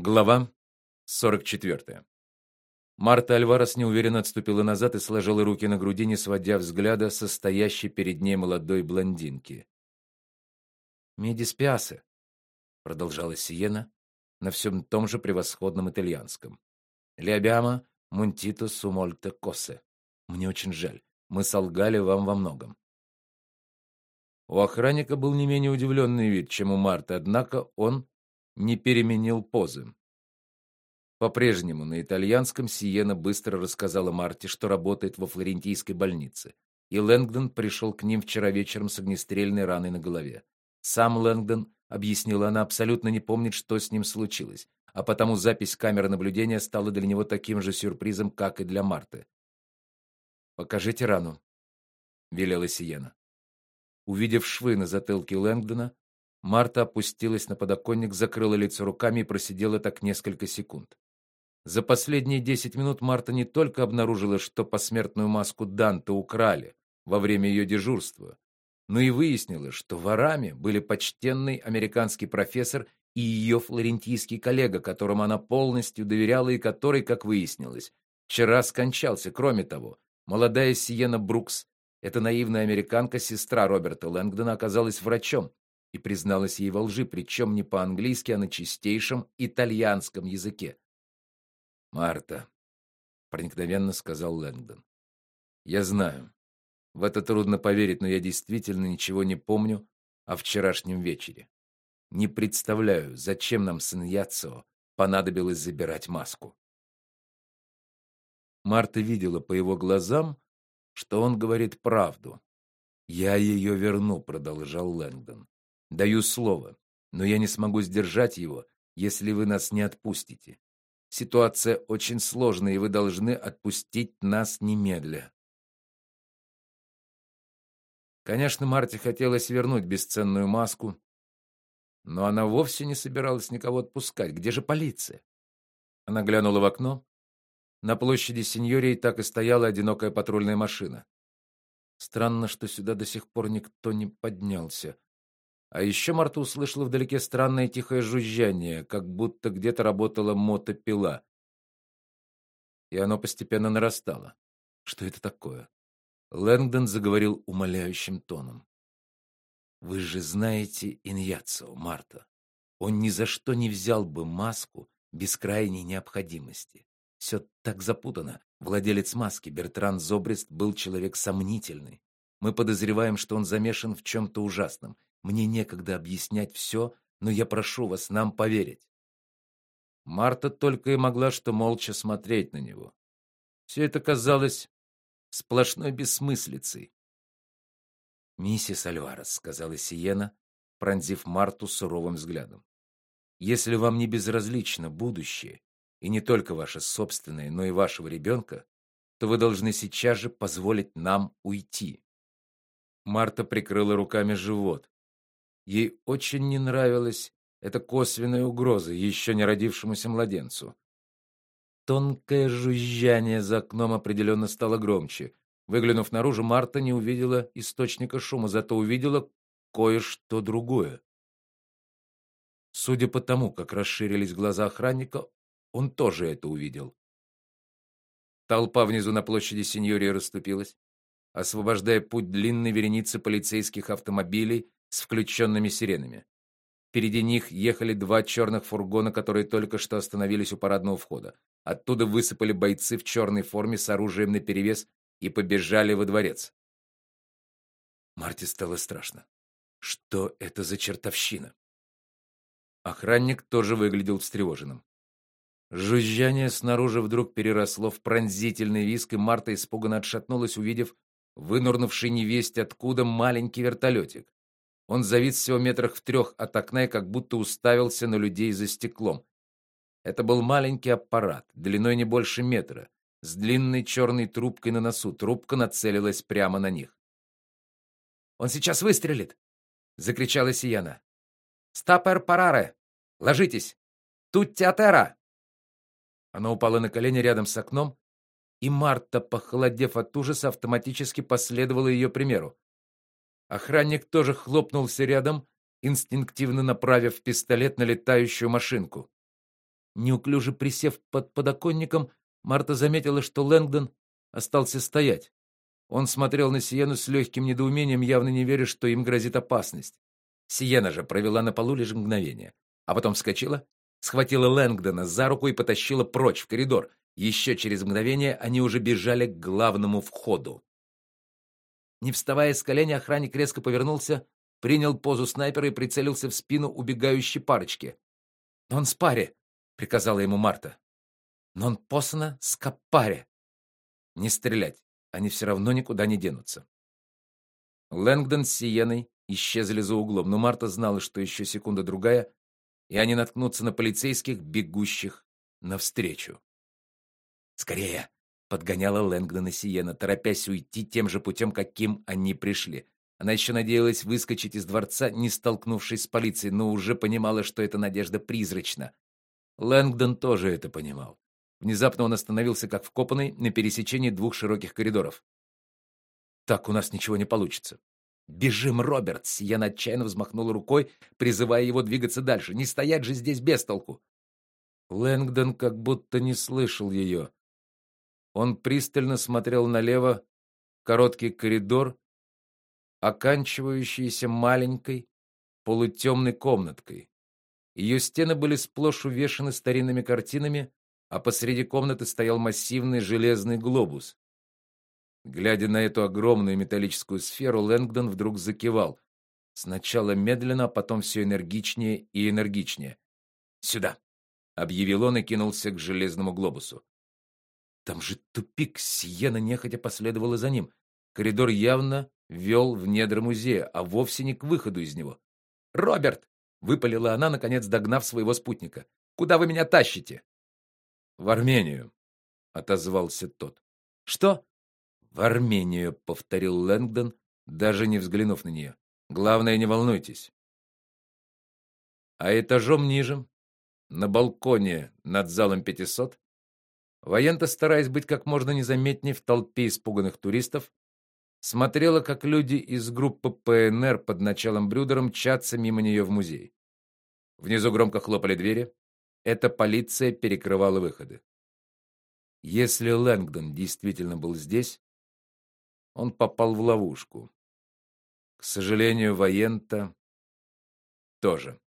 Глава 44. Марта Альварес неуверенно отступила назад и сложила руки на груди, не сводя взгляда со стоящей перед ней молодой блондинки. "Mi dispiace", продолжала Сиена на всем том же превосходном итальянском. "Le abbiamo mentito su molte cose". Мне очень жаль. Мы солгали вам во многом. У охранника был не менее удивленный вид, чем у Марты, однако он не переменил позы. По-прежнему на итальянском Сиена быстро рассказала Марте, что работает во флорентийской больнице, и Лэнгдон пришел к ним вчера вечером с огнестрельной раной на голове. Сам Лэнгдон, объяснила она, абсолютно не помнит, что с ним случилось, а потому запись камеры наблюдения стала для него таким же сюрпризом, как и для Марты. "Покажите рану", велела Сиена. Увидев швы на затылке Лэнгдона, Марта опустилась на подоконник, закрыла лицо руками и просидела так несколько секунд. За последние 10 минут Марта не только обнаружила, что посмертную маску Данте украли во время ее дежурства, но и выяснила, что ворами были почтенный американский профессор и ее флорентийский коллега, которому она полностью доверяла и который, как выяснилось, вчера скончался. Кроме того, молодая Сиена Брукс, эта наивная американка, сестра Роберта Лэнгдона, оказалась врачом и призналась ей во лжи, причем не по-английски, а на чистейшем итальянском языке. "Марта", проникновенно сказал Лэнгдон. "Я знаю, в это трудно поверить, но я действительно ничего не помню о вчерашнем вечере. Не представляю, зачем нам с Иньяцио понадобилось забирать маску". Марта видела по его глазам, что он говорит правду. "Я ее верну", продолжал Лэнгдон. "Даю слово, но я не смогу сдержать его, если вы нас не отпустите. Ситуация очень сложная, и вы должны отпустить нас немедля". Конечно, Марте хотелось вернуть бесценную маску, но она вовсе не собиралась никого отпускать. Где же полиция? Она глянула в окно. На площади Синьории так и стояла одинокая патрульная машина. Странно, что сюда до сих пор никто не поднялся. А еще Марта услышала вдалеке странное тихое жужжание, как будто где-то работала мотопила. И оно постепенно нарастало. Что это такое? Лэнгдон заговорил умоляющим тоном. "Вы же знаете Иньяцио, Марта. Он ни за что не взял бы маску без крайней необходимости. Все так запутано. Владелец маски, Бертран Зобрист, был человек сомнительный. Мы подозреваем, что он замешан в чем-то ужасном. Мне некогда объяснять все, но я прошу вас нам поверить". Марта только и могла что молча смотреть на него. Все это казалось сплошной бессмыслицей. "Миссис Альварес", сказала Сиена, пронзив Марту суровым взглядом. "Если вам не безразлично будущее, и не только ваше собственное, но и вашего ребенка, то вы должны сейчас же позволить нам уйти". Марта прикрыла руками живот. Ей очень не нравилась эта косвенная угроза еще не родившемуся младенцу. Тонкое жужжание за окном определенно стало громче. Выглянув наружу, Марта не увидела источника шума, зато увидела кое-что другое. Судя по тому, как расширились глаза охранника, он тоже это увидел. Толпа внизу на площади Синьории расступилась, освобождая путь длинной веренице полицейских автомобилей с включенными сиренами. Впереди них ехали два черных фургона, которые только что остановились у парадного входа. Оттуда высыпали бойцы в черной форме с оружием наперевес и побежали во дворец. Марте стало страшно. Что это за чертовщина? Охранник тоже выглядел встревоженным. Жужжание снаружи вдруг переросло в пронзительный визг, и Марта испуганно отшатнулась, увидев вынырнувший невесть откуда маленький вертолетик. Он завис всего метрах в 3 от окна и как будто уставился на людей за стеклом. Это был маленький аппарат, длиной не больше метра, с длинной черной трубкой на носу. Трубка нацелилась прямо на них. "Он сейчас выстрелит!" закричала Сиена. "Стапер параре! Ложитесь! Тутти атера!" Она упала на колени рядом с окном, и Марта, похолодев от ужаса, автоматически последовала ее примеру. Охранник тоже хлопнулся рядом, инстинктивно направив пистолет на летающую машинку. Неуклюже присев под подоконником, Марта заметила, что Лэнгдон остался стоять. Он смотрел на Сиену с легким недоумением, явно не веря, что им грозит опасность. Сиена же провела на полу лишь мгновение, а потом вскочила, схватила Лэнгдона за руку и потащила прочь в коридор. Еще через мгновение они уже бежали к главному входу. Не вставая с колени, охранник резко повернулся, принял позу снайпера и прицелился в спину убегающей парочки. «Non спаре!» — приказала ему Марта. «Non possono scappare!» Не стрелять, они все равно никуда не денутся. Лэнгдон с Сиеной исчезли за углом, но Марта знала, что еще секунда-другая, и они наткнутся на полицейских, бегущих навстречу. «Скорее!» — подгоняла Лэнгдона Сиена, торопясь уйти тем же путем, каким они пришли. Она еще надеялась выскочить из дворца, не столкнувшись с полицией, но уже понимала, что эта надежда призрачна. Лэнгдон тоже это понимал. Внезапно он остановился, как вкопанный, на пересечении двух широких коридоров. «Так у нас ничего не получится». «Бежим, Роберт!» — Сиена отчаянно взмахнула рукой, призывая его двигаться дальше. «Не стоять же здесь без толку!» Лэнгдон как будто не слышал ее. Он пристально смотрел налево, короткий коридор, оканчивающийся маленькой полутемной комнаткой. Ее стены были сплошь увешаны старинными картинами, а посреди комнаты стоял массивный железный глобус. Глядя на эту огромную металлическую сферу, Лэнгдон вдруг закивал. Сначала медленно, а потом все энергичнее и энергичнее. «Сюда!» — объявил он и кинулся к железному глобусу. Там же тупик, Сиена нехотя последовала за ним. Коридор явно вел в недра музея, а вовсе не к выходу из него. «Роберт!» — выпалила она, наконец догнав своего спутника. «Куда вы меня тащите?» «В Армению», — отозвался тот. «Что?» «В Армению», — повторил Лэнгдон, даже не взглянув на нее. «Главное, не волнуйтесь». А этажом ниже, на балконе над залом 500, Ваента, стараясь быть как можно незаметнее в толпе испуганных туристов, смотрела, как люди из группы ПНР под началом Брюдера мчатся мимо нее в музей. Внизу громко хлопали двери. Эта полиция перекрывала выходы. Если Лэнгдон действительно был здесь, он попал в ловушку. К сожалению, Ваента тоже.